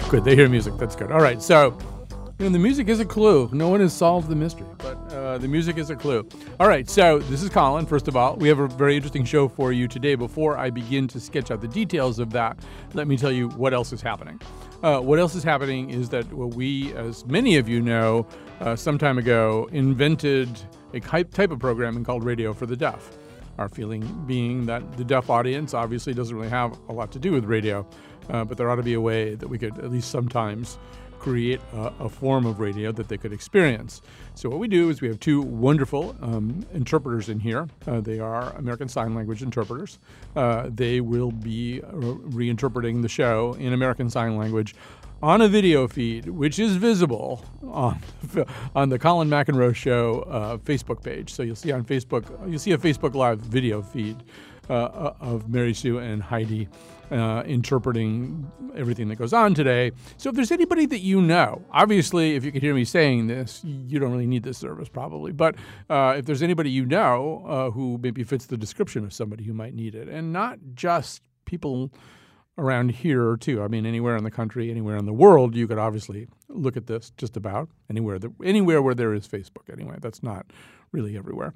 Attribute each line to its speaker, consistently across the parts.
Speaker 1: Good. They hear music. That's good. All right. So, the music is a clue. No one has solved the mystery, but the music is a clue. All right. So this is Colin. First of all, we have a very interesting show for you today. Before I begin to sketch out the details of that, let me tell you what else is happening. What else is happening is that we, as many of you know, some time ago invented a type of programming called Radio for the Deaf. Our feeling being that the deaf audience obviously doesn't really have a lot to do with radio, but there ought to be a way that we could at least sometimes create a form of radio that they could experience. So what we do is we have two wonderful interpreters in here. They are American Sign Language interpreters. They will be reinterpreting the show in American Sign Language on a video feed, which is visible on the Colin McEnroe Show Facebook page. So you'll see on Facebook, you'll see a Facebook Live video feed of Mary Sue and Heidi interpreting everything that goes on today. So if there's anybody that you know, obviously, if you can hear me saying this, you don't really need this service probably. But if there's anybody you know who maybe fits the description of somebody who might need it, and not just people around here too. I mean, anywhere in the country, anywhere in the world, you could obviously look at this just about anywhere where there is Facebook anyway. That's not really everywhere.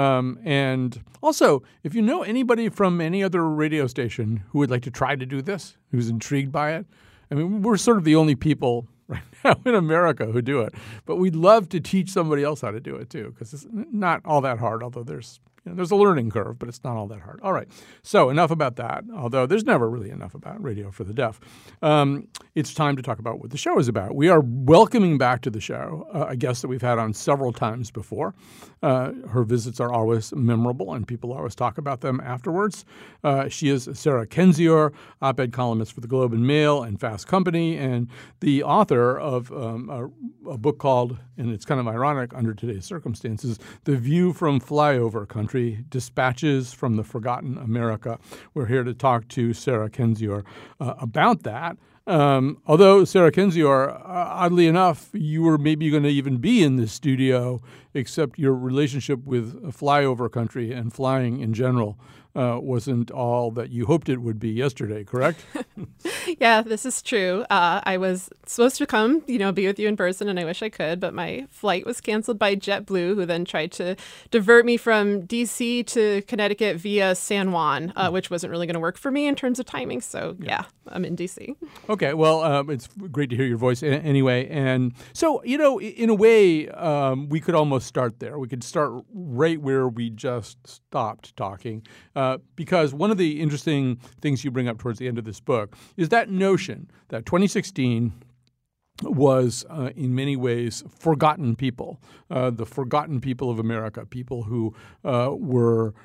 Speaker 1: And also, if you know anybody from any other radio station who would like to try to do this, who's intrigued by it, I mean, we're sort of the only people right now in America who do it. But we'd love to teach somebody else how to do it too, because it's not all that hard, although there's a learning curve, but it's not all that hard. All right. So enough about that, although there's never really enough about Radio for the Deaf. It's time to talk about what the show is about. We are welcoming back to the show a guest that we've had on several times before. Her visits are always memorable, and people always talk about them afterwards. She is Sarah Kendzior, op-ed columnist for the Globe and Mail and Fast Company, and the author of a book called, and it's kind of ironic under today's circumstances, The View from Flyover Country, Dispatches from the Forgotten America. We're here to talk to Sarah Kendzior about that. Although, Sarah Kendzior, oddly enough, you were maybe going to even be in this studio, except your relationship with flyover country and flying in general wasn't all that you hoped it would be yesterday, correct?
Speaker 2: Yeah, this is true. I was supposed to come, be with you in person, and I wish I could, but my flight was canceled by JetBlue, who then tried to divert me from D.C. to Connecticut via San Juan, which wasn't really going to work for me in terms of timing. So, yeah, I'm in D.C.
Speaker 1: Okay, well, it's great to hear your voice anyway. And so, in a way, we could almost start there. We could start right where we just stopped talking, because one of the interesting things you bring up towards the end of this book is that notion that 2016 was in many ways forgotten people, the forgotten people of America, people who were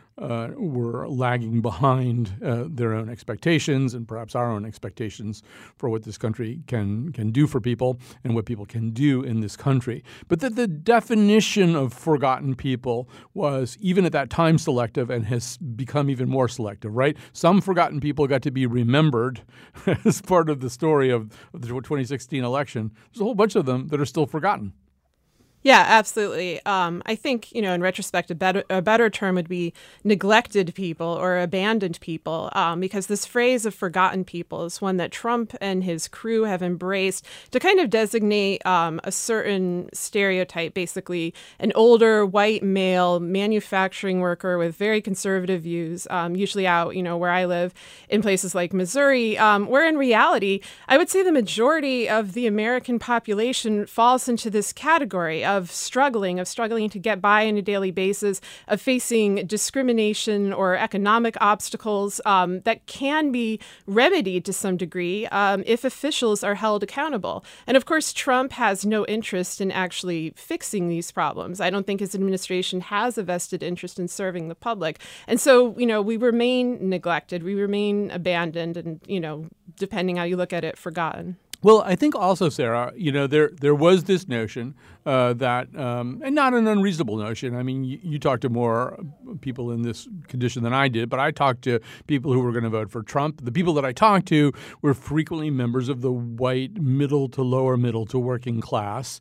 Speaker 1: lagging behind their own expectations and perhaps our own expectations for what this country can do for people and what people can do in this country. But that the definition of forgotten people was even at that time selective and has become even more selective, right? Some forgotten people got to be remembered as part of the story of the 2016 election. There's a whole bunch of them that are still forgotten.
Speaker 2: Yeah, absolutely. I think, in retrospect, a better term would be neglected people or abandoned people, because this phrase of forgotten people is one that Trump and his crew have embraced to kind of designate a certain stereotype, basically an older white male manufacturing worker with very conservative views, usually out, where I live in places like Missouri, where in reality, I would say the majority of the American population falls into this category of struggling to get by on a daily basis, of facing discrimination or economic obstacles that can be remedied to some degree if officials are held accountable. And of course, Trump has no interest in actually fixing these problems. I don't think his administration has a vested interest in serving the public. And so, we remain neglected, we remain abandoned, and, depending how you look at it, forgotten.
Speaker 1: Well, I think also, Sarah, there was this notion that, and not an unreasonable notion. I mean, you talk to more people in this condition than I did, but I talked to people who were going to vote for Trump. The people that I talked to were frequently members of the white middle to lower middle to working class,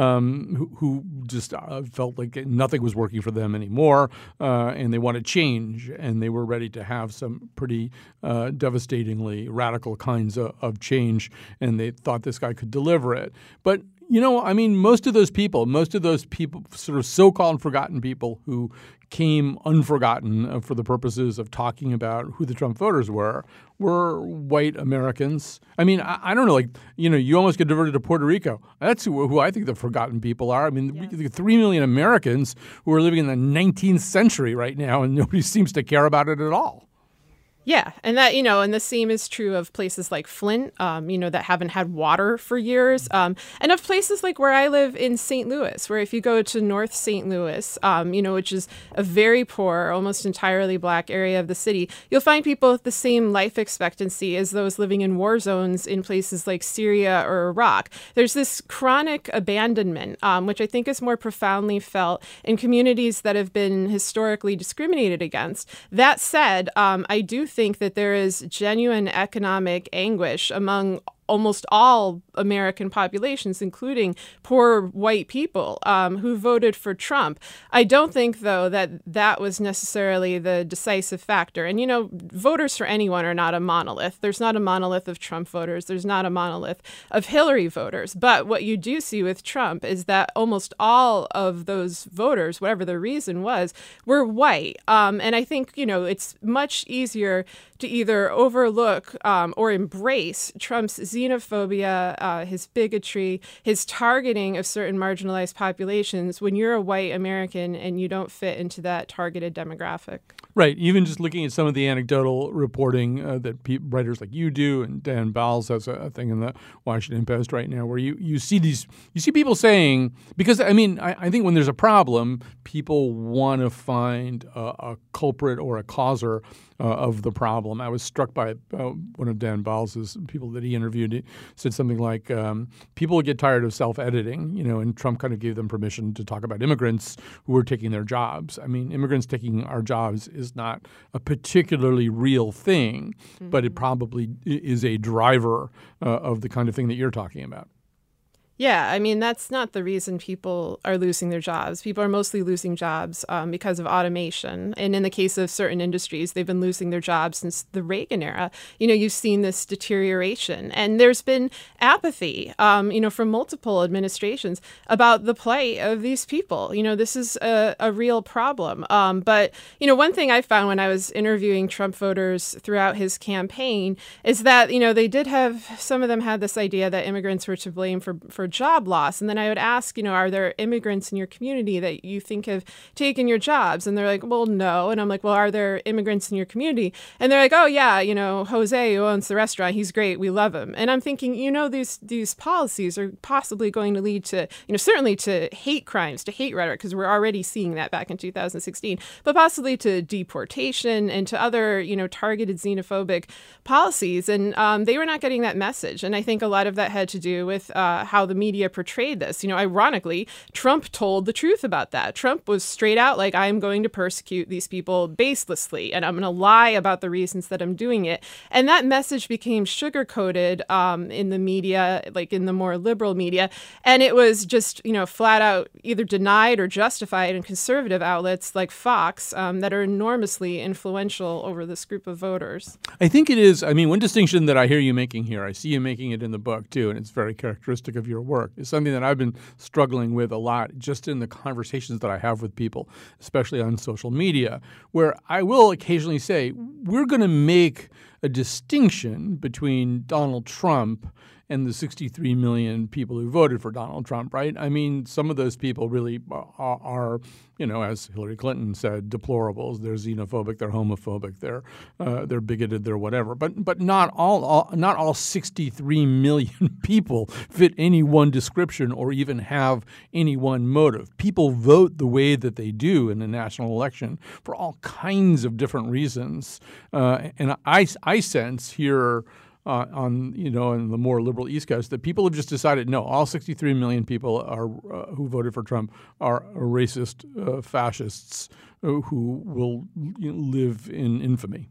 Speaker 1: who just felt like nothing was working for them anymore, and they wanted change, and they were ready to have some pretty devastatingly radical kinds of change, and they thought this guy could deliver it. But I mean, most of those people, sort of so-called forgotten people who came unforgotten for the purposes of talking about who the Trump voters were white Americans. I mean, I don't know, like, you almost get diverted to Puerto Rico. That's who I think the forgotten people are. I mean, 3 million Americans who are living in the 19th century right now, and nobody seems to care about it at all.
Speaker 2: Yeah, and that, and the same is true of places like Flint, that haven't had water for years, and of places like where I live in St. Louis, where if you go to North St. Louis, which is a very poor, almost entirely black area of the city, you'll find people with the same life expectancy as those living in war zones in places like Syria or Iraq. There's this chronic abandonment, which I think is more profoundly felt in communities that have been historically discriminated against. That said, I do think that there is genuine economic anguish among almost all American populations, including poor white people who voted for Trump. I don't think, though, that was necessarily the decisive factor. And, voters for anyone are not a monolith. There's not a monolith of Trump voters. There's not a monolith of Hillary voters. But what you do see with Trump is that almost all of those voters, whatever the reason was, were white. And I think, it's much easier to either overlook or embrace Trump's xenophobia, his bigotry, his targeting of certain marginalized populations when you're a white American and you don't fit into that targeted demographic.
Speaker 1: Right. Even just looking at some of the anecdotal reporting that writers like you do, and Dan Bowles has a thing in the Washington Post right now where you see people saying, because I think when there's a problem, people want to find a culprit or a causer of the problem. I was struck by one of Dan Bowles' people that he interviewed. He said something like, people get tired of self-editing, and Trump kind of gave them permission to talk about immigrants who were taking their jobs. I mean, immigrants taking our jobs is not a particularly real thing, but it probably is a driver of the kind of thing that you're talking about.
Speaker 2: Yeah, I mean, that's not the reason people are losing their jobs. People are mostly losing jobs because of automation. And in the case of certain industries, they've been losing their jobs since the Reagan era. You've seen this deterioration. And there's been apathy, from multiple administrations about the plight of these people. This is a real problem. But one thing I found when I was interviewing Trump voters throughout his campaign is that, they did have, some of them had this idea that immigrants were to blame for job loss. And then I would ask, are there immigrants in your community that you think have taken your jobs? And they're like, well, no. And I'm like, well, are there immigrants in your community? And they're like, oh, yeah, Jose, who owns the restaurant, he's great. We love him. And I'm thinking, these policies are possibly going to lead to, certainly to hate crimes, to hate rhetoric, because we're already seeing that back in 2016, but possibly to deportation and to other, targeted xenophobic policies. And they were not getting that message. And I think a lot of that had to do with how the media portrayed this. Ironically, Trump told the truth about that. Trump was straight out like, I'm going to persecute these people baselessly, and I'm going to lie about the reasons that I'm doing it. And that message became sugar-coated in the media, like in the more liberal media. And it was just, flat out either denied or justified in conservative outlets like Fox that are enormously influential over this group of voters.
Speaker 1: I think it is. One distinction that I hear you making here, I see you making it in the book too, and it's very characteristic of your work, is something that I've been struggling with a lot just in the conversations that I have with people, especially on social media, where I will occasionally say, we're going to make a distinction between Donald Trump and the 63 million people who voted for Donald Trump, right? Some of those people really are, as Hillary Clinton said, deplorables. They're xenophobic, they're homophobic, they're bigoted, they're whatever. But not all 63 million people fit any one description or even have any one motive. People vote the way that they do in a national election for all kinds of different reasons, and I sense here on in the more liberal East Coast, that people have just decided no, all 63 million people are who voted for Trump are racist fascists who will live in infamy.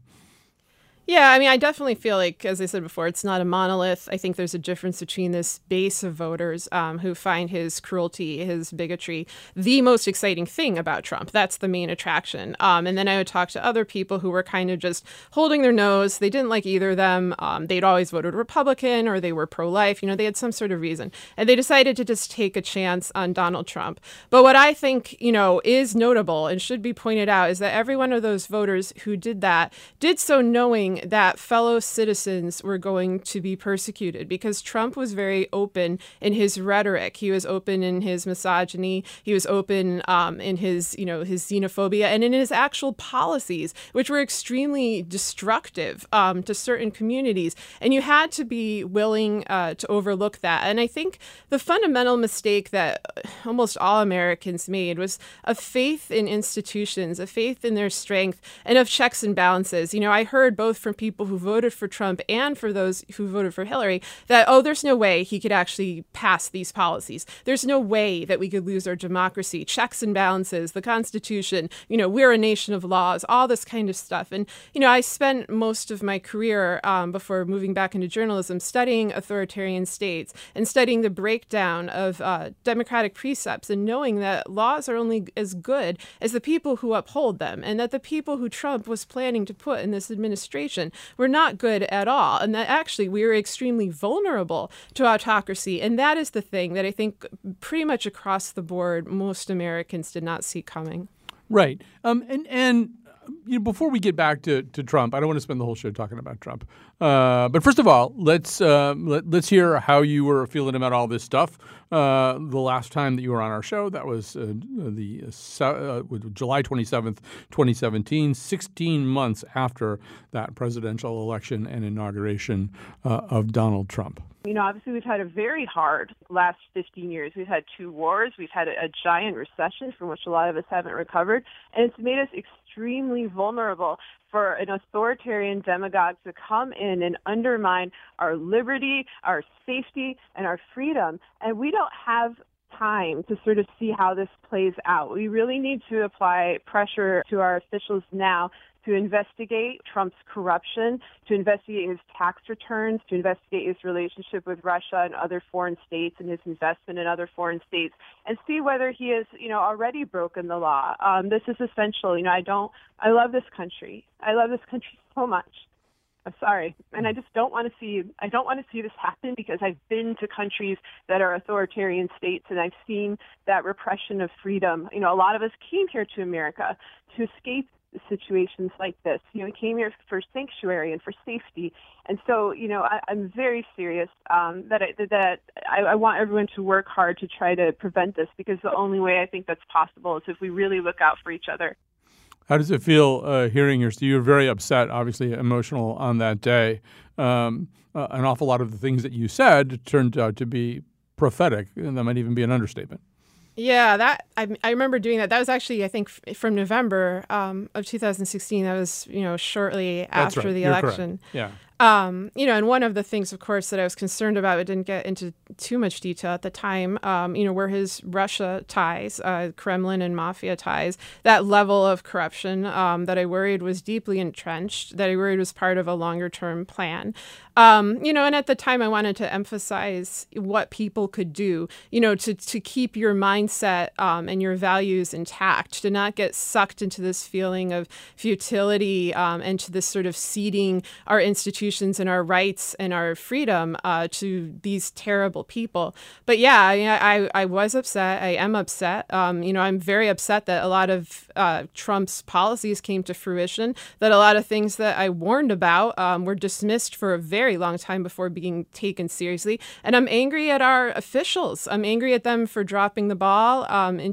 Speaker 2: Yeah, I mean, I definitely feel like, as I said before, it's not a monolith. I think there's a difference between this base of voters who find his cruelty, his bigotry, the most exciting thing about Trump. That's the main attraction. And then I would talk to other people who were kind of just holding their nose. They didn't like either of them. They'd always voted Republican or they were pro-life. They had some sort of reason. And they decided to just take a chance on Donald Trump. But what I think, is notable and should be pointed out is that every one of those voters who did that did so knowing that fellow citizens were going to be persecuted, because Trump was very open in his rhetoric. He was open in his misogyny. He was open in his, his xenophobia and in his actual policies, which were extremely destructive to certain communities. And you had to be willing to overlook that. And I think the fundamental mistake that almost all Americans made was a faith in institutions, a faith in their strength, and of checks and balances. I heard both from people who voted for Trump and for those who voted for Hillary that, there's no way he could actually pass these policies. There's no way that we could lose our democracy, checks and balances, the Constitution, we're a nation of laws, all this kind of stuff. And, I spent most of my career before moving back into journalism studying authoritarian states and studying the breakdown of democratic precepts and knowing that laws are only as good as the people who uphold them, and that the people who Trump was planning to put in this administration were not good at all, and that actually we were extremely vulnerable to autocracy. And that is the thing that I think pretty much across the board most Americans did not see coming.
Speaker 1: Right. And before we get back to Trump, I don't want to spend the whole show talking about Trump. But first of all, let's hear how you were feeling about all this stuff the last time that you were on our show. That was July 27th, 2017, 16 months after that presidential election and inauguration of Donald Trump.
Speaker 3: Obviously, we've had a very hard last 15 years. We've had 2 wars. We've had a giant recession from which a lot of us haven't recovered. And it's made us extremely vulnerable for an authoritarian demagogue to come in and undermine our liberty, our safety, and our freedom. And we don't have time to sort of see how this plays out. We really need to apply pressure to our officials now to investigate Trump's corruption, to investigate his tax returns, to investigate his relationship with Russia and other foreign states and his investment in other foreign states, and see whether he has, already broken the law. This is essential. I love this country. I love this country so much. I'm sorry. And I just don't want to see this happen, because I've been to countries that are authoritarian states and I've seen that repression of freedom. A lot of us came here to America to escape situations like this. We came here for sanctuary and for safety. And so, I'm very serious that I want everyone to work hard to try to prevent this, because the only way I think that's possible is if we really look out for each other.
Speaker 1: How does it feel hearing you were very upset, obviously emotional on that day. An awful lot of the things that you said turned out to be prophetic, and that might even be an understatement.
Speaker 2: Yeah, that I remember doing that. That was actually, I think, from November of 2016. That was, shortly after the election.
Speaker 1: Correct. Yeah.
Speaker 2: And one of the things, of course, that I was concerned about, I didn't get into too much detail at the time, were his Russia ties, Kremlin and mafia ties, that level of corruption that I worried was deeply entrenched, that I worried was part of a longer term plan. And at the time I wanted to emphasize what people could do, to keep your mindset and your values intact, to not get sucked into this feeling of futility and to this sort of ceding our institutions and our rights and our freedom to these terrible people. But yeah, I was upset. I am upset. I'm very upset that a lot of Trump's policies came to fruition, that a lot of things that I warned about were dismissed for a very long time before being taken seriously. And I'm angry at our officials. I'm angry at them for dropping the ball in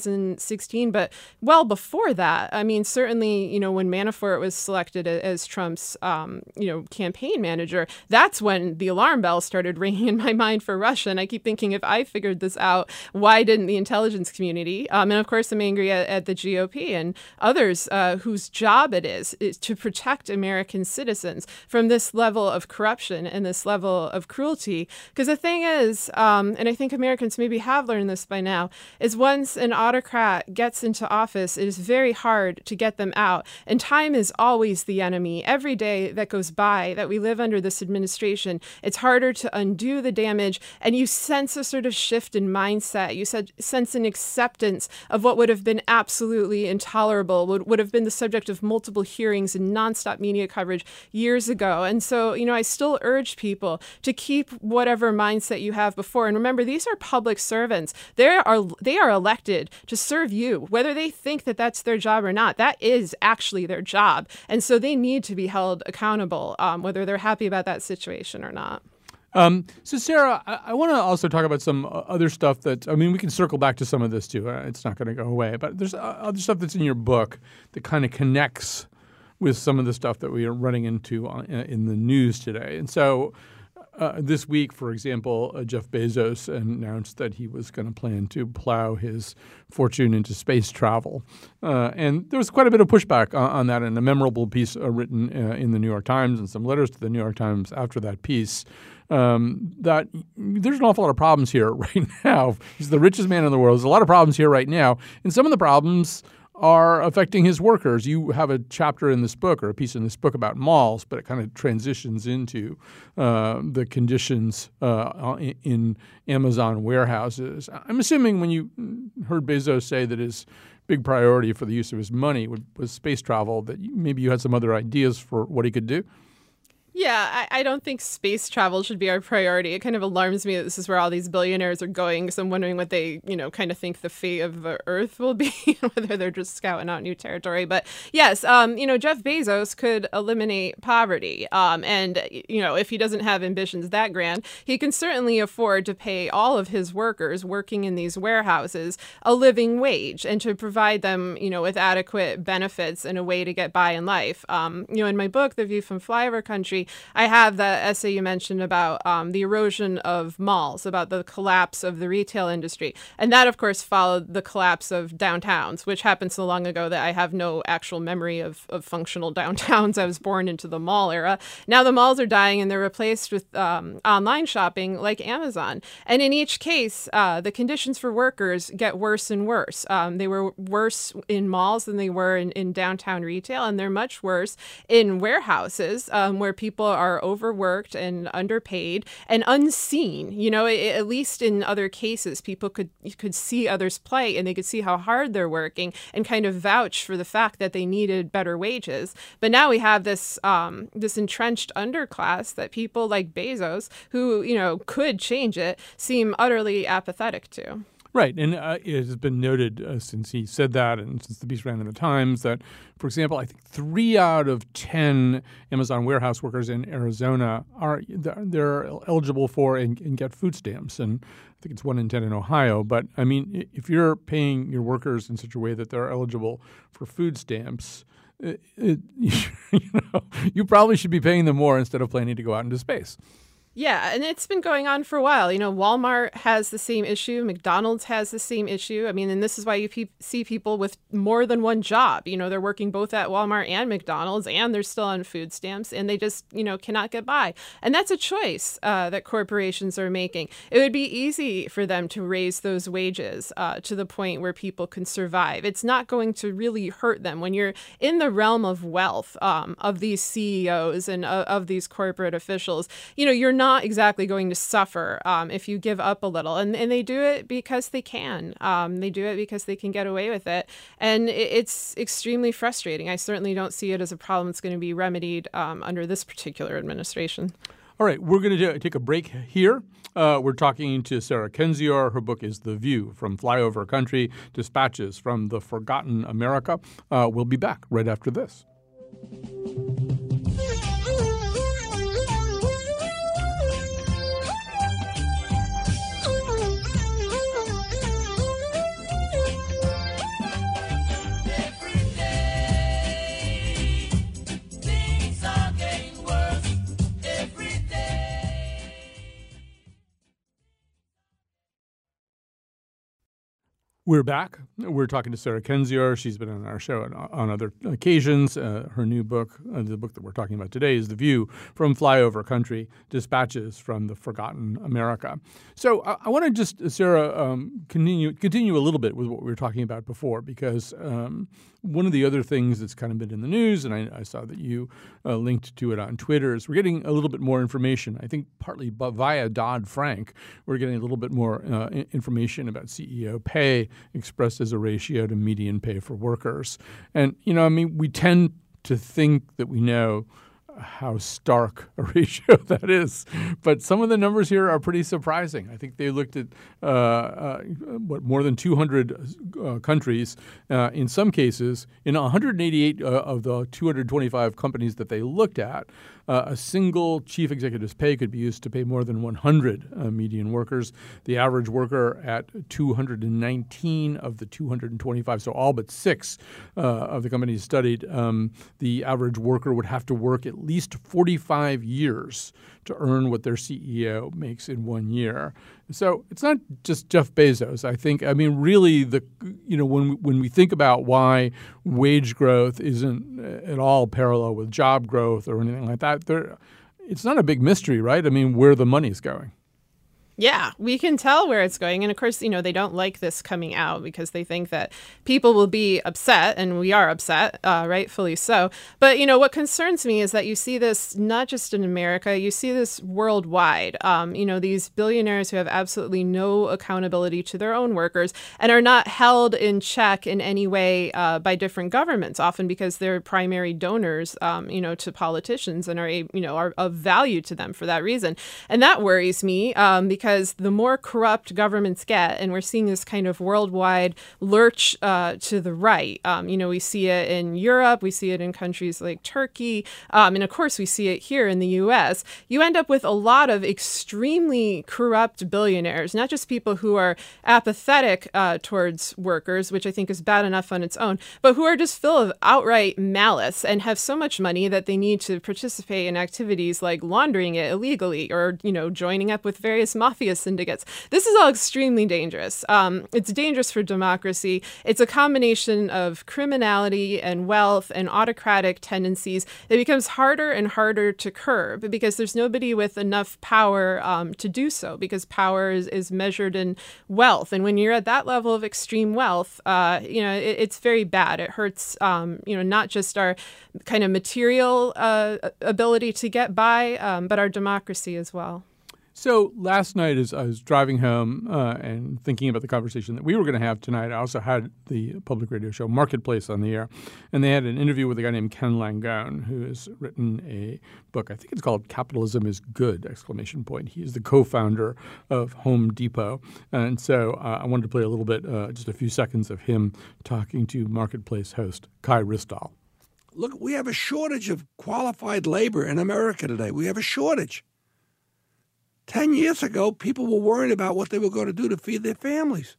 Speaker 2: 2016. But well before that, I mean, certainly, when Manafort was selected as Trump's, campaign manager, that's when the alarm bells started ringing in my mind for Russia. And I keep thinking, if I figured this out, why didn't the intelligence community? And of course, I'm angry at the GOP and others whose job it is to protect American citizens from this level of corruption and this level of cruelty. Because the thing is, and I think Americans maybe have learned this by now, is once an autocrat gets into office, it is very hard to get them out. And time is always the enemy. Every day that goes by that we live under this administration, it's harder to undo the damage. And you sense a sort of shift in mindset. You sense an acceptance of what would have been absolutely intolerable, would have been the subject of multiple hearings and nonstop media coverage years ago. And so, I still urge people to keep whatever mindset you have before. And remember, these are public servants. They are elected to serve you, whether they think that that's their job or not. That is actually their job. And so they need to be held accountable, whether they're happy about that situation or not.
Speaker 1: So, Sarah, I want to also talk about some other stuff we can circle back to some of this too. It's not going to go away. But there's other stuff that's in your book that kind of connects with some of the stuff that we are running into in the news today. And so this week, for example, Jeff Bezos announced that he was going to plan to plow his fortune into space travel. And there was quite a bit of pushback on that, and a memorable piece written in the New York Times and some letters to the New York Times after that piece. That there's an awful lot of problems here right now. He's the richest man in the world. There's a lot of problems here right now. And some of the problems are affecting his workers. You have a chapter in this book or a piece in this book about malls, but it kind of transitions into the conditions in Amazon warehouses. I'm assuming when you heard Bezos say that his big priority for the use of his money was space travel, that maybe you had some other ideas for what he could do.
Speaker 2: Yeah, I don't think space travel should be our priority. It kind of alarms me that this is where all these billionaires are going. So I'm wondering what they, kind of think the fate of the Earth will be, whether they're just scouting out new territory. But yes, Jeff Bezos could eliminate poverty. And if he doesn't have ambitions that grand, he can certainly afford to pay all of his workers working in these warehouses a living wage and to provide them, with adequate benefits and a way to get by in life. In my book, The View from Flyover Country, I have that essay you mentioned about the erosion of malls, about the collapse of the retail industry. And that, of course, followed the collapse of downtowns, which happened so long ago that I have no actual memory of functional downtowns. I was born into the mall era. Now the malls are dying and they're replaced with online shopping like Amazon. And in each case, the conditions for workers get worse and worse. They were worse in malls than they were in downtown retail, and they're much worse in warehouses where people are overworked and underpaid and unseen. At least in other cases, people could see others' plight and they could see how hard they're working and kind of vouch for the fact that they needed better wages. But now we have this entrenched underclass that people like Bezos, who could change it, seem utterly apathetic to.
Speaker 1: Right. And it has been noted since he said that and since the piece ran in the Times that, for example, I think 3 out of 10 Amazon warehouse workers in Arizona they're eligible for and get food stamps. And I think it's 1 in 10 in Ohio. But, if you're paying your workers in such a way that they're eligible for food stamps, you probably should be paying them more instead of planning to go out into space.
Speaker 2: Yeah, and it's been going on for a while. Walmart has the same issue. McDonald's has the same issue. And this is why you see people with more than one job. They're working both at Walmart and McDonald's, and they're still on food stamps, and they just, cannot get by. And that's a choice that corporations are making. It would be easy for them to raise those wages to the point where people can survive. It's not going to really hurt them. When you're in the realm of wealth of these CEOs and of these corporate officials, you're not exactly going to suffer if you give up a little. And they do it because they can. They do it because they can get away with it. And it's extremely frustrating. I certainly don't see it as a problem that's going to be remedied under this particular administration.
Speaker 1: All right, we're going to take a break here. We're talking to Sarah Kendzior. Her book is The View from Flyover Country, Dispatches from the Forgotten America. We'll be back right after this. We're back. We're talking to Sarah Kendzior. She's been on our show on other occasions. Her new book, the book that we're talking about today, is The View from Flyover Country, Dispatches from the Forgotten America. So I want to just, Sarah, continue a little bit with what we were talking about before, because one of the other things that's kind of been in the news, and I saw that you linked to it on Twitter, is we're getting a little bit more information. I think partly via Dodd-Frank, we're getting a little bit more information about CEO pay expressed as a ratio to median pay for workers. And, we tend to think that we know how stark a ratio that is. But some of the numbers here are pretty surprising. I think they looked at more than 200 countries. In some cases, in 188 of the 225 companies that they looked at, a single chief executive's pay could be used to pay more than 100 median workers. The average worker at 219 of the 225, so all but 6 of the companies studied, the average worker would have to work at least 45 years to earn what their CEO makes in 1 year. So it's not just Jeff Bezos. Really, when we think about why wage growth isn't at all parallel with job growth or anything like that, it's not a big mystery, right? Where the money's going.
Speaker 2: Yeah, we can tell where it's going. And of course, they don't like this coming out because they think that people will be upset, and we are upset, rightfully so. But, what concerns me is that you see this not just in America, you see this worldwide. These billionaires who have absolutely no accountability to their own workers and are not held in check in any way by different governments, often because they're primary donors, to politicians and are of value to them for that reason. And that worries me because the more corrupt governments get, and we're seeing this kind of worldwide lurch to the right. We see it in Europe, we see it in countries like Turkey, and of course we see it here in the U.S. You end up with a lot of extremely corrupt billionaires, not just people who are apathetic towards workers, which I think is bad enough on its own, but who are just full of outright malice and have so much money that they need to participate in activities like laundering it illegally or, joining up with various mafia syndicates. This is all extremely dangerous. It's dangerous for democracy. It's a combination of criminality and wealth and autocratic tendencies that becomes harder and harder to curb because there's nobody with enough power to do so, because power is measured in wealth. And when you're at that level of extreme wealth, it's very bad. It hurts, not just our kind of material ability to get by, but our democracy as well.
Speaker 1: So last night, as I was driving home and thinking about the conversation that we were going to have tonight, I also had the public radio show Marketplace on the air, and they had an interview with a guy named Ken Langone, who has written a book. I think it's called "Capitalism is Good!" ! He is the co-founder of Home Depot, and so I wanted to play a little bit, just a few seconds of him talking to Marketplace host Kai Ryssdal.
Speaker 4: Look, we have a shortage of qualified labor in America today. We have a shortage. 10 years ago, people were worried about what they were going to do to feed their families.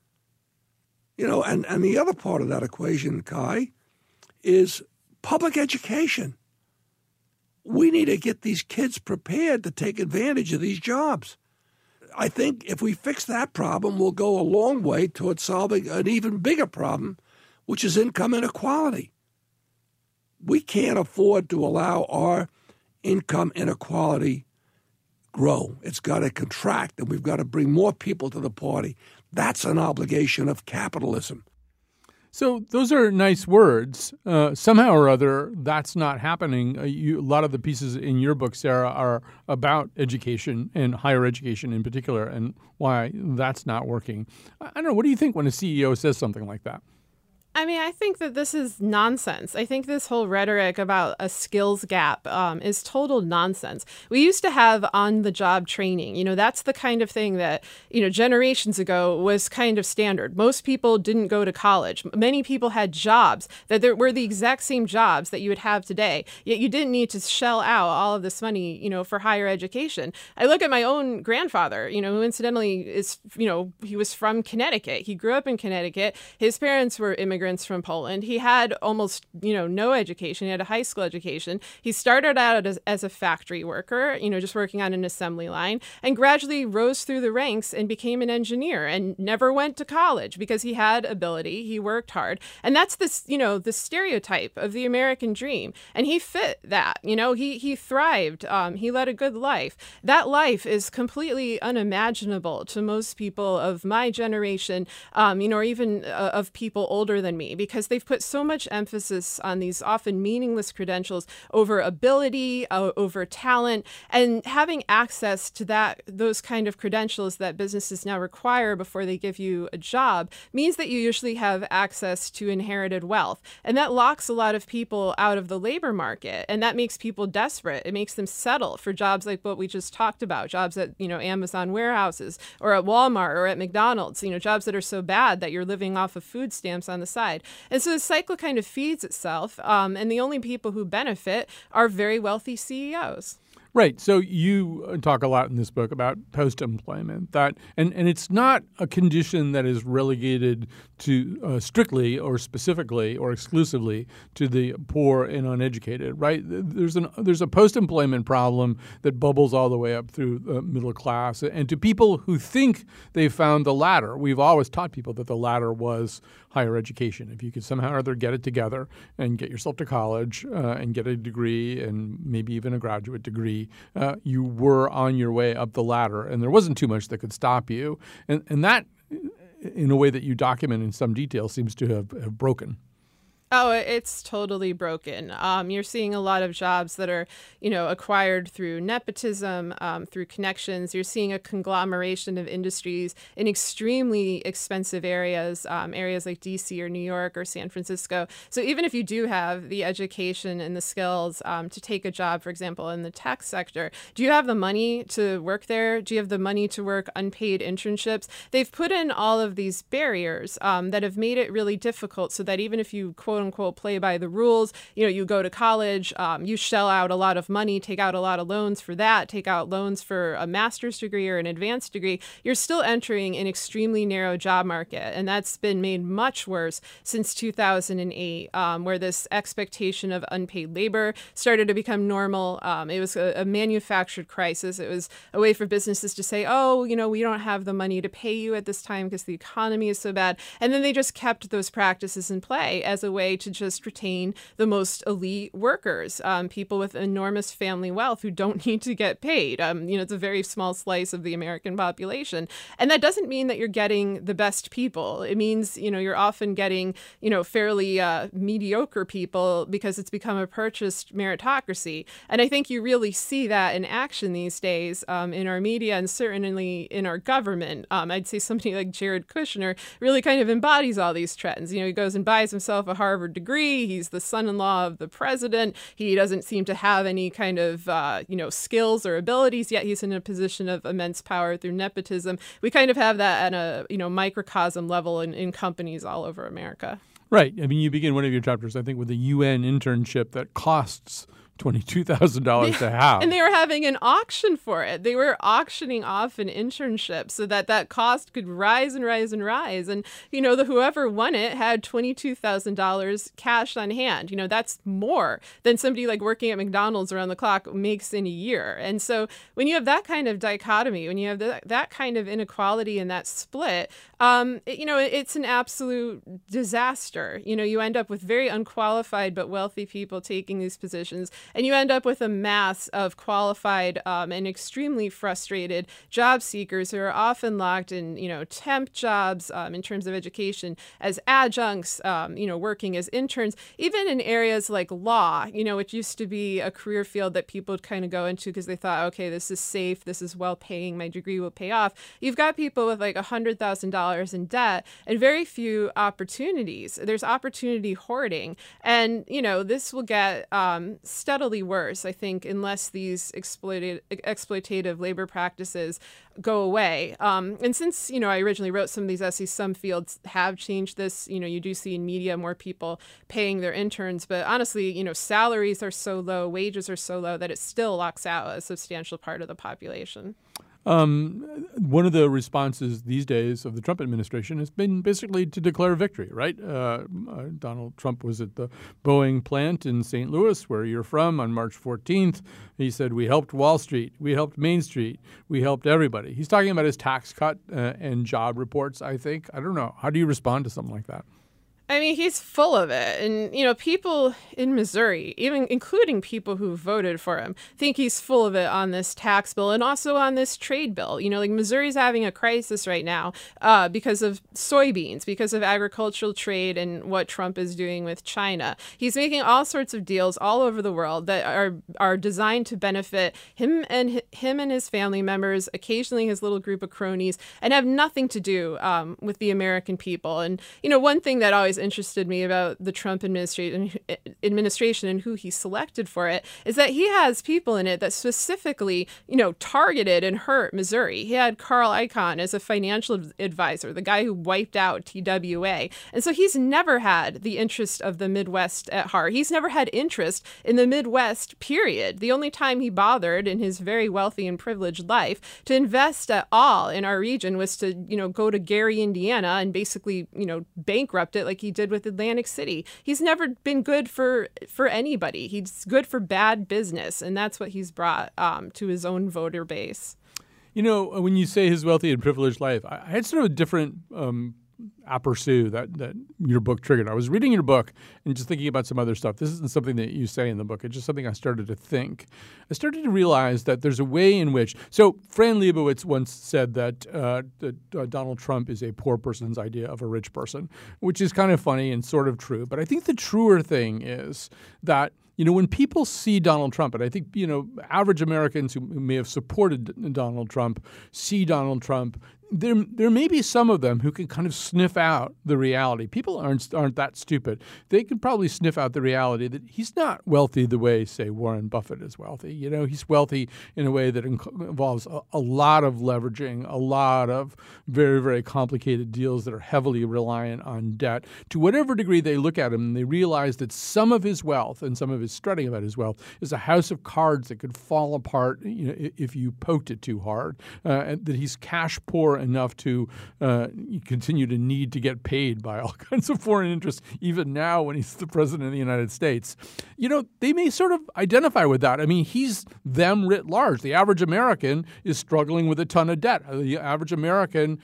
Speaker 4: And the other part of that equation, Kai, is public education. We need to get these kids prepared to take advantage of these jobs. I think if we fix that problem, we'll go a long way towards solving an even bigger problem, which is income inequality. We can't afford to allow our income inequality grow. It's got to contract, and we've got to bring more people to the party. That's an obligation of capitalism.
Speaker 1: So those are nice words. Somehow or other, that's not happening. A lot of the pieces in your book, Sarah, are about education and higher education in particular and why that's not working. I don't know. What do you think when a CEO says something like that?
Speaker 2: I think that this is nonsense. I think this whole rhetoric about a skills gap is total nonsense. We used to have on-the-job training. That's the kind of thing that, generations ago was kind of standard. Most people didn't go to college. Many people had jobs that were the exact same jobs that you would have today. Yet you didn't need to shell out all of this money, for higher education. I look at my own grandfather, who incidentally is, he was from Connecticut. He grew up in Connecticut. His parents were immigrants. immigrants from Poland. He had almost, no education. He had a high school education. He started out as a factory worker, just working on an assembly line, and gradually rose through the ranks and became an engineer and never went to college because he had ability. He worked hard. And that's this, the stereotype of the American dream. And he fit that, he thrived. He led a good life. That life is completely unimaginable to most people of my generation, or even of people older than me, because they've put so much emphasis on these often meaningless credentials over ability, over talent, and having access to those kind of credentials that businesses now require before they give you a job means that you usually have access to inherited wealth. And that locks a lot of people out of the labor market. And that makes people desperate. It makes them settle for jobs like what we just talked about, jobs at, Amazon warehouses or at Walmart or at McDonald's, jobs that are so bad that you're living off of food stamps on the side. And so the cycle kind of feeds itself. And the only people who benefit are very wealthy CEOs.
Speaker 1: Right. So you talk a lot in this book about post-employment, and it's not a condition that is relegated to strictly or specifically or exclusively to the poor and uneducated. Right. There's a post-employment problem that bubbles all the way up through the middle class, and to people who think they've found the ladder. We've always taught people that the ladder was higher education. If you could somehow or other get it together and get yourself to college and get a degree and maybe even a graduate degree, you were on your way up the ladder, and there wasn't too much that could stop you. And that, in a way that you document in some detail, seems to have broken.
Speaker 2: Oh, it's totally broken. You're seeing a lot of jobs that are, acquired through nepotism, through connections. You're seeing a conglomeration of industries in extremely expensive areas, areas like DC or New York or San Francisco. So even if you do have the education and the skills to take a job, for example, in the tech sector, do you have the money to work there? Do you have the money to work unpaid internships? They've put in all of these barriers that have made it really difficult so that even if you, quote unquote, play by the rules, you go to college, you shell out a lot of money, take out a lot of loans for that, take out loans for a master's degree or an advanced degree, you're still entering an extremely narrow job market. And that's been made much worse since 2008, where this expectation of unpaid labor started to become normal. It was a manufactured crisis. It was a way for businesses to say, oh, we don't have the money to pay you at this time because the economy is so bad. And then they just kept those practices in play as a way to just retain the most elite workers, people with enormous family wealth who don't need to get paid. It's a very small slice of the American population. And that doesn't mean that you're getting the best people. It means, you're often getting, fairly mediocre people because it's become a purchased meritocracy. And I think you really see that in action these days in our media and certainly in our government. I'd say somebody like Jared Kushner really kind of embodies all these trends. He goes and buys himself a Harvard degree. He's the son-in-law of the president. He doesn't seem to have any kind of, skills or abilities, yet he's in a position of immense power through nepotism. We kind of have that at a, microcosm level in companies all over America.
Speaker 1: Right. I mean, you begin one of your chapters, I think, with a UN internship that costs $22,000 to have.
Speaker 2: And they were having an auction for it. They were auctioning off an internship so that cost could rise and rise and rise. And, whoever won it had $22,000 cash on hand. That's more than somebody like working at McDonald's around the clock makes in a year. And so when you have that kind of dichotomy, when you have that kind of inequality and that split, it's an absolute disaster. You end up with very unqualified but wealthy people taking these positions. And you end up with a mass of qualified and extremely frustrated job seekers who are often locked in, temp jobs in terms of education as adjuncts, working as interns, even in areas like law, which used to be a career field that people would kind of go into because they thought, okay, this is safe, this is well paying, my degree will pay off. You've got people with like $100,000 in debt and very few opportunities. There's opportunity hoarding. And, this will get steadily worse, I think, unless these exploitative labor practices go away. And since, I originally wrote some of these essays, some fields have changed this. You do see in media more people paying their interns. But honestly, salaries are so low, wages are so low that it still locks out a substantial part of the population.
Speaker 1: One of the responses these days of the Trump administration has been basically to declare victory, right? Donald Trump was at the Boeing plant in St. Louis, where you're from, on March 14th. He said, we helped Wall Street, we helped Main Street, we helped everybody. He's talking about his tax cut and job reports, I think. I don't know. How do you respond to something like that?
Speaker 2: I mean, he's full of it. And, people in Missouri, even including people who voted for him, think he's full of it on this tax bill and also on this trade bill. Missouri's having a crisis right now because of soybeans, because of agricultural trade and what Trump is doing with China. He's making all sorts of deals all over the world that are designed to benefit him and his family members, occasionally his little group of cronies, and have nothing to do with the American people. And, one thing that always interested me about the Trump administration and who he selected for it is that he has people in it that specifically, targeted and hurt Missouri. He had Carl Icahn as a financial advisor, the guy who wiped out TWA. And so he's never had the interest of the Midwest at heart. He's never had interest in the Midwest, period. The only time he bothered in his very wealthy and privileged life to invest at all in our region was to, go to Gary, Indiana and basically, bankrupt it like he did with Atlantic City. He's never been good for anybody. He's good for bad business, and that's what he's brought to his own voter base.
Speaker 1: When you say his wealthy and privileged life, I had sort of a different aperçu that your book triggered. I was reading your book and just thinking about some other stuff. This isn't something that you say in the book. It's just something I started to think. I started to realize that there's a way in which – so Fran Lebowitz once said that Donald Trump is a poor person's idea of a rich person, which is kind of funny and sort of true. But I think the truer thing is that – when people see Donald Trump, and I think, average Americans who may have supported Donald Trump see Donald Trump, there may be some of them who can kind of sniff out the reality. People aren't that stupid. They can probably sniff out the reality that he's not wealthy the way, say, Warren Buffett is wealthy. He's wealthy in a way that involves a lot of leveraging, a lot of very, very complicated deals that are heavily reliant on debt. To whatever degree they look at him and they realize that some of his wealth and some of his strutting about his wealth is a house of cards that could fall apart if you poked it too hard, and that he's cash poor enough to continue to need to get paid by all kinds of foreign interests, even now when he's the president of the United States. They may sort of identify with that. I mean, he's them writ large. The average American is struggling with a ton of debt. The average American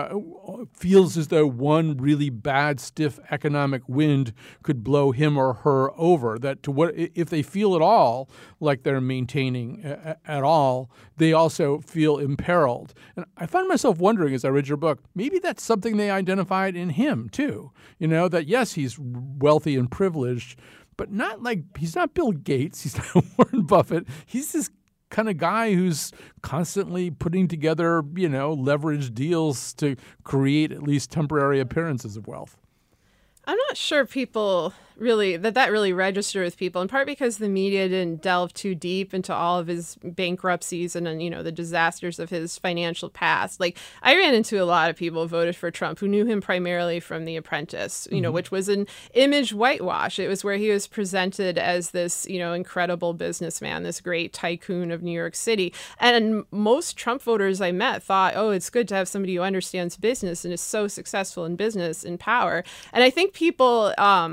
Speaker 1: feels as though one really bad, stiff economic wind could blow him or her over, that if they feel at all like they're maintaining at all, they also feel imperiled. And I find myself wondering as I read your book, maybe that's something they identified in him too. That yes, he's wealthy and privileged, but not like he's not Bill Gates, he's not Warren Buffett. He's this kind of guy who's constantly putting together, leveraged deals to create at least temporary appearances of wealth.
Speaker 2: I'm not sure people really that really registered with people, in part because the media didn't delve too deep into all of his bankruptcies and the disasters of his financial past. Like, I ran into a lot of people who voted for Trump who knew him primarily from The Apprentice, which was an image whitewash. It was where he was presented as this, incredible businessman, this great tycoon of New York City. And most Trump voters I met thought, oh, it's good to have somebody who understands business and is so successful in business and power. And I think people,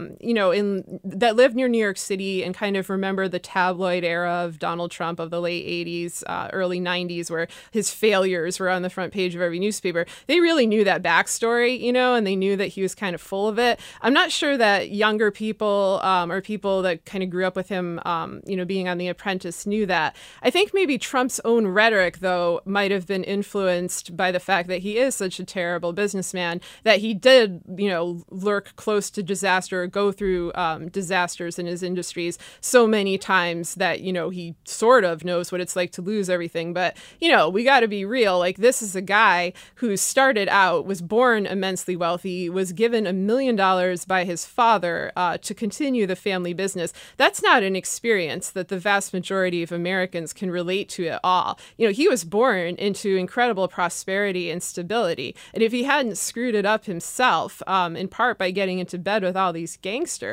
Speaker 2: that live near New York City and kind of remember the tabloid era of Donald Trump of the late 80s, early 90s, where his failures were on the front page of every newspaper. They really knew that backstory, and they knew that he was kind of full of it. I'm not sure that younger people or people that kind of grew up with him, being on The Apprentice knew that. I think maybe Trump's own rhetoric, though, might have been influenced by the fact that he is such a terrible businessman, that he did, lurk close to disaster or go through disasters in his industries so many times that, he sort of knows what it's like to lose everything. But, we got to be real. Like, this is a guy who started out, was born immensely wealthy, was given $1 million by his father to continue the family business. That's not an experience that the vast majority of Americans can relate to at all. He was born into incredible prosperity and stability. And if he hadn't screwed it up himself, in part by getting into bed with all these gangsters,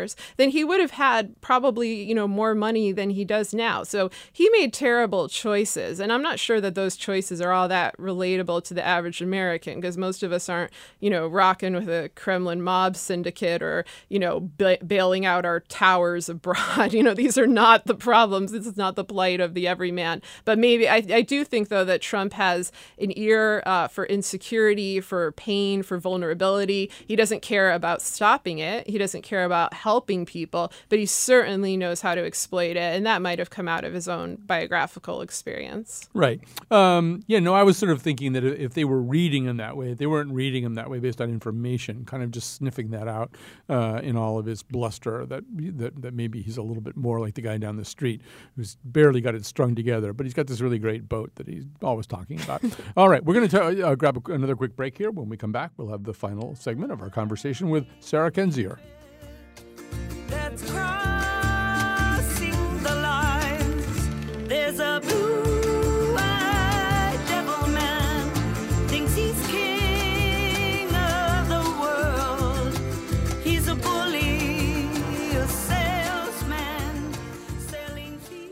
Speaker 2: years, then he would have had probably, more money than he does now. So he made terrible choices. And I'm not sure that those choices are all that relatable to the average American, because most of us aren't, rocking with a Kremlin mob syndicate or, bailing out our towers abroad. These are not the problems. This is not the plight of the everyman. But maybe I do think, though, that Trump has an ear for insecurity, for pain, for vulnerability. He doesn't care about stopping it. He doesn't care about helping people, but he certainly knows how to exploit it. And that might have come out of his own biographical experience.
Speaker 1: Right. I was sort of thinking that if they were reading him that way, they weren't reading him that way based on information, kind of just sniffing that out in all of his bluster, that maybe he's a little bit more like the guy down the street who's barely got it strung together, but he's got this really great boat that he's always talking about. All right, we're going to grab another quick break here. When we come back, we'll have the final segment of our conversation with Sarah Kendzior.
Speaker 5: That's crossing the lines. There's a blue-eyed devil man, thinks he's king of the world. He's a bully, a salesman, selling fear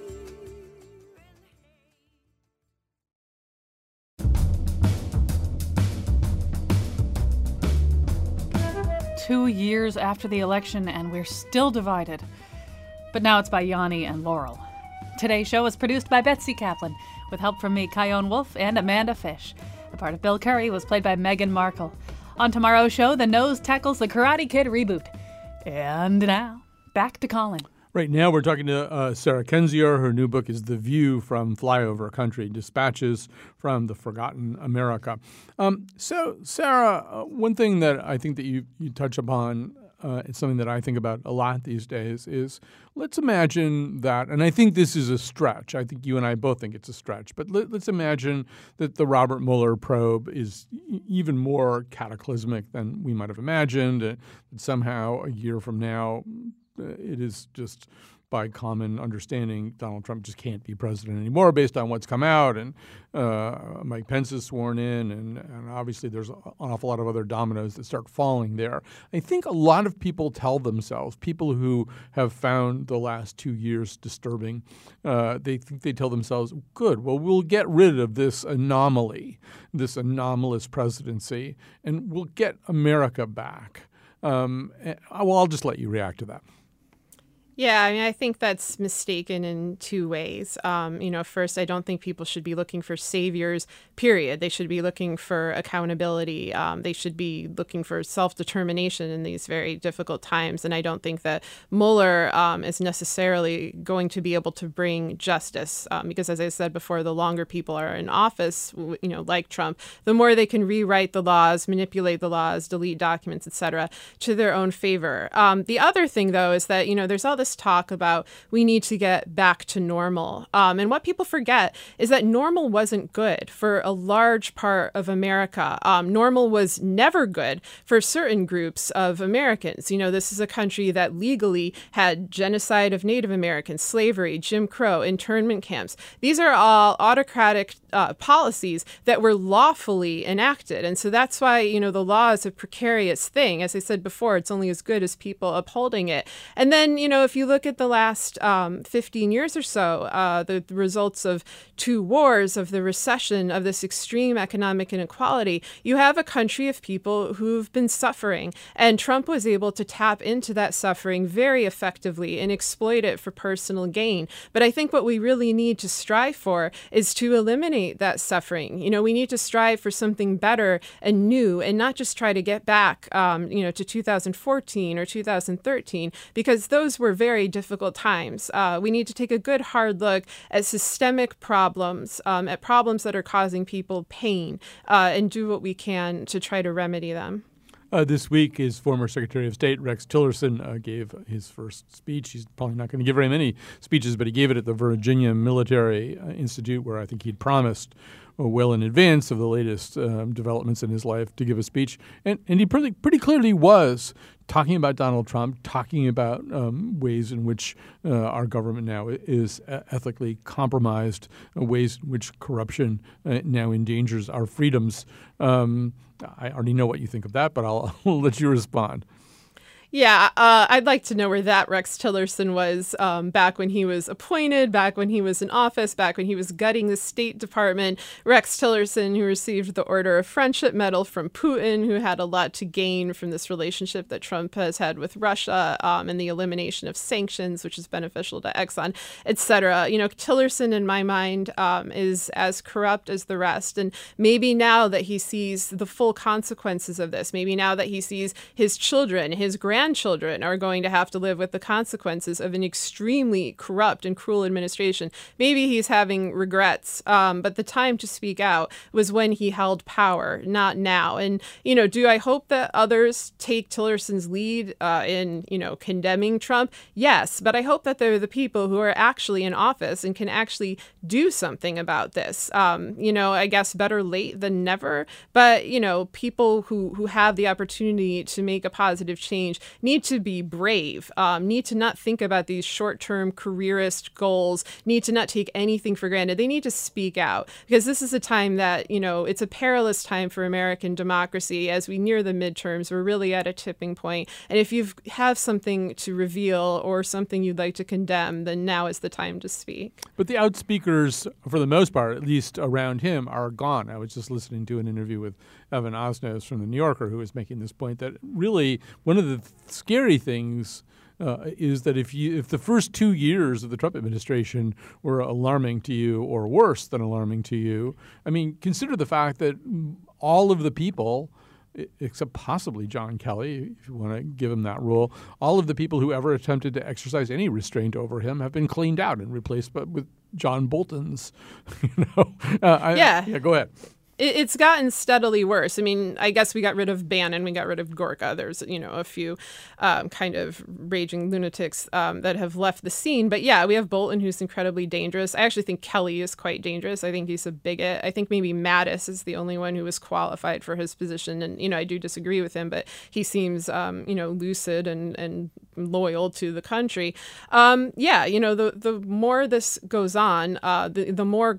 Speaker 6: and hate. 2 years after the election, and we're still divided. But now it's by Yanni and Laurel. Today's show is produced by Betsy Kaplan, with help from me, Kyone Wolf, and Amanda Fish. The part of Bill Curry was played by Meghan Markle. On tomorrow's show, The Nose tackles the Karate Kid reboot. And now, back to Colin.
Speaker 1: Right now, we're talking to Sarah Kendzior. Her new book is The View from Flyover Country, Dispatches from the Forgotten America. So, Sarah, one thing that I think that you touch upon, it's something that I think about a lot these days, is let's imagine that, and I think this is a stretch. I think you and I both think it's a stretch, but let's imagine that the Robert Mueller probe is even more cataclysmic than we might have imagined, that somehow a year from now, it is just by common understanding, Donald Trump just can't be president anymore based on what's come out, and Mike Pence is sworn in, and obviously there's an awful lot of other dominoes that start falling there. I think a lot of people tell themselves, people who have found the last 2 years disturbing, they tell themselves, good, well, we'll get rid of this anomaly, this anomalous presidency, and we'll get America back. I'll just let you react to that.
Speaker 2: Yeah, I think that's mistaken in two ways. First, I don't think people should be looking for saviors, period. They should be looking for accountability. They should be looking for self-determination in these very difficult times. And I don't think that Mueller is necessarily going to be able to bring justice because, as I said before, the longer people are in office, like Trump, the more they can rewrite the laws, manipulate the laws, delete documents, etc., to their own favor. The other thing, though, is that, there's all this talk about we need to get back to normal. And what people forget is that normal wasn't good for a large part of America. Normal was never good for certain groups of Americans. This is a country that legally had genocide of Native Americans, slavery, Jim Crow, internment camps. These are all autocratic policies that were lawfully enacted. And so that's why, the law is a precarious thing. As I said before, it's only as good as people upholding it. And then, if you look at the last 15 years or so, the results of 2 wars, of the recession, of this extreme economic inequality, you have a country of people who've been suffering. And Trump was able to tap into that suffering very effectively and exploit it for personal gain. But I think what we really need to strive for is to eliminate that suffering. We need to strive for something better and new, and not just try to get back, to 2014 or 2013, because those were very difficult times. We need to take a good hard look at systemic problems, at problems that are causing people pain, and do what we can to try to remedy them.
Speaker 1: This week, his former Secretary of State, Rex Tillerson, gave his first speech. He's probably not going to give very many speeches, but he gave it at the Virginia Military Institute, where I think he'd promised well in advance of the latest developments in his life to give a speech. And he pretty clearly was talking about Donald Trump, talking about ways in which our government now is ethically compromised, ways in which corruption now endangers our freedoms. I already know what you think of that, but I'll let you respond.
Speaker 2: Yeah, I'd like to know where that Rex Tillerson was back when he was appointed, back when he was in office, back when he was gutting the State Department. Rex Tillerson, who received the Order of Friendship Medal from Putin, who had a lot to gain from this relationship that Trump has had with Russia and the elimination of sanctions, which is beneficial to Exxon, etc. You know, Tillerson, in my mind, is as corrupt as the rest. And maybe now that he sees the full consequences of this, maybe now that he sees his children, his grandchildren are going to have to live with the consequences of an extremely corrupt and cruel administration. Maybe he's having regrets, but the time to speak out was when he held power, not now. And, you know, do I hope that others take Tillerson's lead in, you know, condemning Trump? Yes, but I hope that they're the people who are actually in office and can actually do something about this. You know, I guess better late than never, but, you know, people who have the opportunity to make a positive change need to be brave, need to not think about these short-term careerist goals, need to not take anything for granted. They need to speak out, because this is a time that, you know, it's a perilous time for American democracy. As we near the midterms, we're really at a tipping point. And if you have something to reveal or something you'd like to condemn, then now is the time to speak.
Speaker 1: But the outspeakers, for the most part, at least around him, are gone. I was just listening to an interview with Evan Osnos from The New Yorker, who was making this point that really one of the scary things is that if the first 2 years of the Trump administration were alarming to you or worse than alarming to you, I mean, consider the fact that all of the people, except possibly John Kelly, if you want to give him that role, all of the people who ever attempted to exercise any restraint over him have been cleaned out and replaced with John Bolton's. You know,
Speaker 2: Yeah,
Speaker 1: go ahead.
Speaker 2: It's gotten steadily worse. I mean, I guess we got rid of Bannon, we got rid of Gorka. There's, you know, a few kind of raging lunatics that have left the scene. But yeah, we have Bolton, who's incredibly dangerous. I actually think Kelly is quite dangerous. I think he's a bigot. I think maybe Mattis is the only one who was qualified for his position. And, you know, I do disagree with him, but he seems, you know, lucid and loyal to the country. Yeah, you know, the more this goes on, the more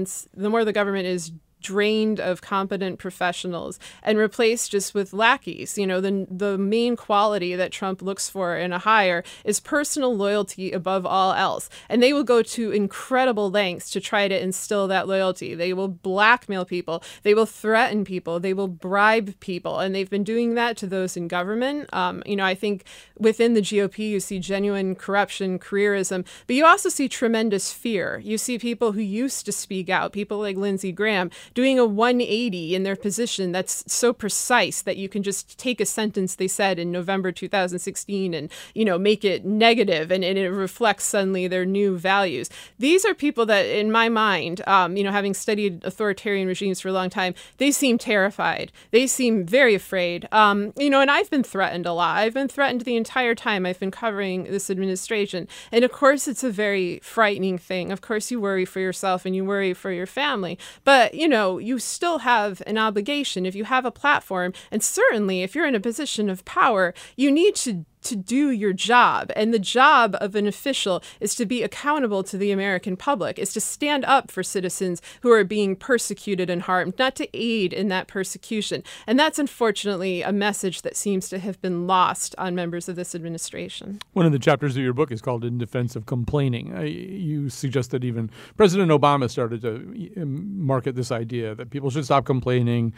Speaker 2: the government is drained of competent professionals and replaced just with lackeys. You know, the main quality that Trump looks for in a hire is personal loyalty above all else. And they will go to incredible lengths to try to instill that loyalty. They will blackmail people. They will threaten people. They will bribe people. And they've been doing that to those in government. You know, I think within the GOP, you see genuine corruption, careerism, but you also see tremendous fear. You see people who used to speak out, people like Lindsey Graham, doing a 180 in their position that's so precise that you can just take a sentence they said in November 2016 and, you know, make it negative, and it reflects suddenly their new values. These are people that, in my mind, you know, having studied authoritarian regimes for a long time, they seem terrified. They seem very afraid. You know, and I've been threatened a lot. I've been threatened the entire time I've been covering this administration. And of course, it's a very frightening thing. Of course, you worry for yourself and you worry for your family. But, you know, you still have an obligation if you have a platform. And certainly if you're in a position of power, you need to do your job. And the job of an official is to be accountable to the American public, is to stand up for citizens who are being persecuted and harmed, not to aid in that persecution. And that's unfortunately a message that seems to have been lost on members of this administration.
Speaker 1: One of the chapters of your book is called In Defense of Complaining. You suggest that even President Obama started to market this idea that people should stop complaining.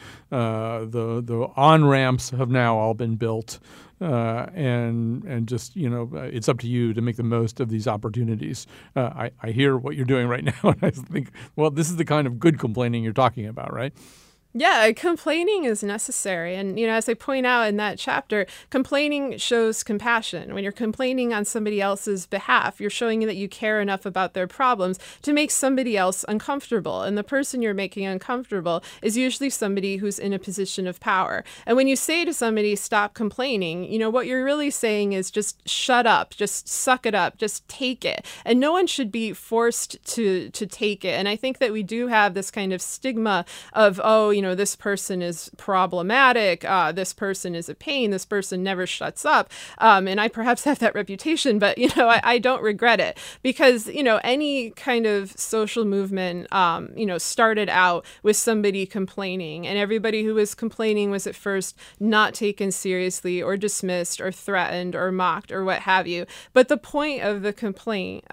Speaker 1: The on-ramps have now all been built. And just, you know, it's up to you to make the most of these opportunities. I hear what you're doing right now, and I think, well, this is the kind of good complaining you're talking about, right?
Speaker 2: Yeah, complaining is necessary. And, you know, as I point out in that chapter, complaining shows compassion. When you're complaining on somebody else's behalf, you're showing that you care enough about their problems to make somebody else uncomfortable. And the person you're making uncomfortable is usually somebody who's in a position of power. And when you say to somebody, stop complaining, you know, what you're really saying is just shut up, just suck it up, just take it. And no one should be forced to take it. And I think that we do have this kind of stigma of, oh, you this person is problematic, this person is a pain, this person never shuts up. And I perhaps have that reputation, but, I don't regret it because, any kind of social movement, started out with somebody complaining, and everybody who was complaining was at first not taken seriously or dismissed or threatened or mocked or what have you. But the point of the complaint,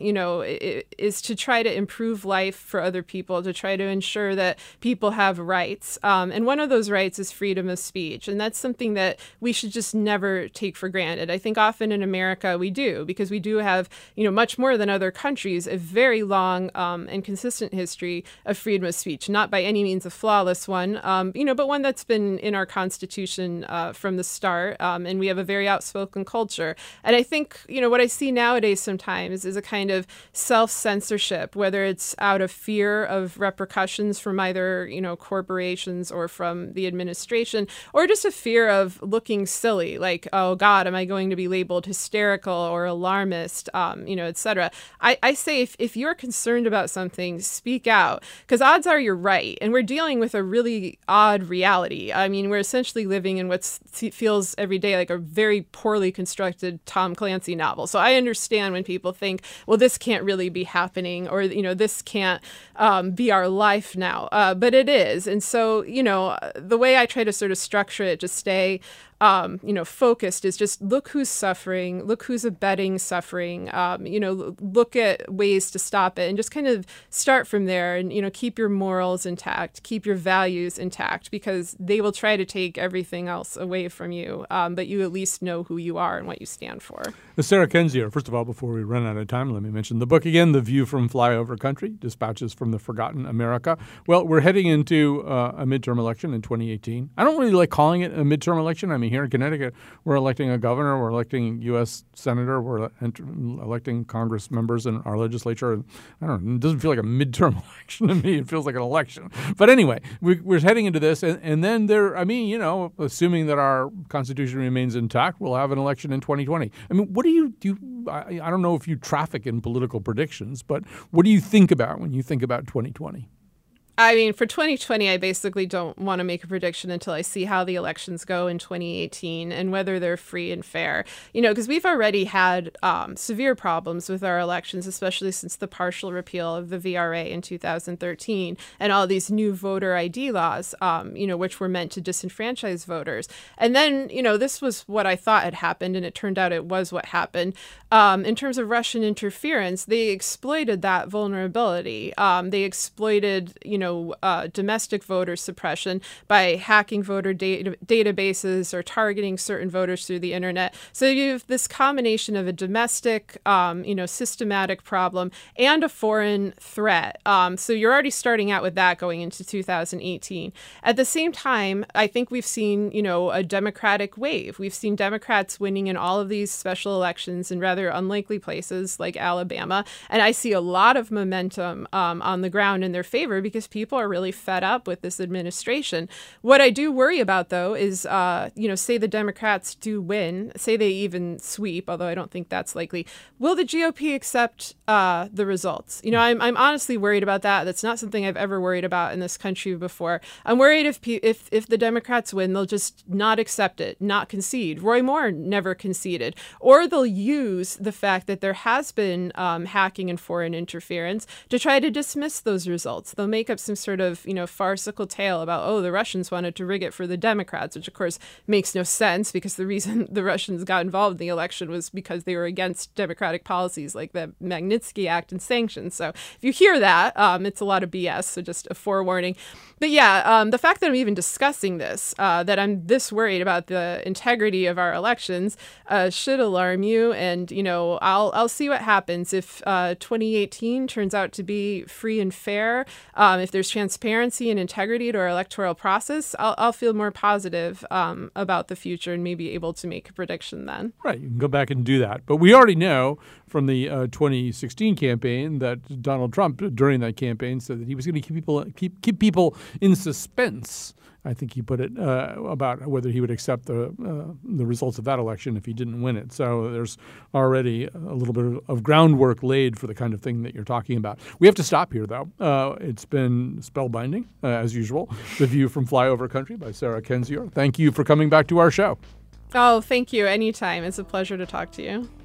Speaker 2: is to try to improve life for other people, to try to ensure that people have rights. And one of those rights is freedom of speech. And that's something that we should just never take for granted. I think often in America we do, because we do have, much more than other countries, a very long and consistent history of freedom of speech. Not by any means a flawless one, but one that's been in our Constitution from the start. And we have a very outspoken culture. And I think, what I see nowadays sometimes is a kind of self-censorship, whether it's out of fear of repercussions from either, corporations or from the administration, or just a fear of looking silly, like, oh God, am I going to be labeled hysterical or alarmist, et cetera. I say if you're concerned about something, speak out, because odds are you're right. And we're dealing with a really odd reality. I mean, we're essentially living in what feels every day like a very poorly constructed Tom Clancy novel. So I understand when people think, well, this can't really be happening, or, this can't be our life now. But it is. And so, the way I try to sort of structure it to stay focused is just look who's suffering, look who's abetting suffering, look at ways to stop it, and just kind of start from there and, keep your morals intact, keep your values intact, because they will try to take everything else away from you. But you at least know who you are and what you stand for.
Speaker 1: Sarah Kendzior, first of all, before we run out of time, let me mention the book again, The View from Flyover Country, Dispatches from the Forgotten America. Well, we're heading into a midterm election in 2018. I don't really like calling it a midterm election. I mean, here in Connecticut, we're electing a governor, we're electing U.S. senator, we're electing Congress members in our legislature. And I don't know, it doesn't feel like a midterm election to me. It feels like an election. But anyway, we're heading into this. And then assuming that our Constitution remains intact, we'll have an election in 2020. I mean, what do you do? I don't know if you traffic in political predictions, but what do you think about when you think about 2020?
Speaker 2: I mean, for 2020, I basically don't want to make a prediction until I see how the elections go in 2018 and whether they're free and fair. Because we've already had severe problems with our elections, especially since the partial repeal of the VRA in 2013 and all these new voter ID laws, which were meant to disenfranchise voters. And then, this was what I thought had happened, and it turned out it was what happened. In terms of Russian interference, they exploited that vulnerability. They exploited, domestic voter suppression by hacking voter databases or targeting certain voters through the internet. So you have this combination of a domestic, systematic problem and a foreign threat. So you're already starting out with that going into 2018. At the same time, I think we've seen, a Democratic wave. We've seen Democrats winning in all of these special elections in rather unlikely places like Alabama. And I see a lot of momentum on the ground in their favor because people are really fed up with this administration. What I do worry about, though, is, say the Democrats do win, say they even sweep, although I don't think that's likely. Will the GOP accept the results? I'm honestly worried about that. That's not something I've ever worried about in this country before. I'm worried if the Democrats win, they'll just not accept it, not concede. Roy Moore never conceded. Or they'll use the fact that there has been hacking and foreign interference to try to dismiss those results. They'll make up some sort of, farcical tale about, the Russians wanted to rig it for the Democrats, which of course makes no sense because the reason the Russians got involved in the election was because they were against democratic policies like the Magnitsky Act and sanctions. So if you hear that, it's a lot of BS. So just a forewarning. But yeah, the fact that I'm even discussing this, that I'm this worried about the integrity of our elections, should alarm you. And, I'll see what happens if 2018 turns out to be free and fair. If there's transparency and integrity to our electoral process, I'll feel more positive about the future and maybe able to make a prediction then.
Speaker 1: Right. You can go back and do that. But we already know from the 2016 campaign that Donald Trump, during that campaign, said that he was going to keep people in suspense I think he put it about whether he would accept the results of that election if he didn't win it. So there's already a little bit of groundwork laid for the kind of thing that you're talking about. We have to stop here, though. It's been spellbinding, as usual. The View from Flyover Country by Sarah Kendzior. Thank you for coming back to our show.
Speaker 2: Oh, thank you. Anytime. It's a pleasure to talk to you.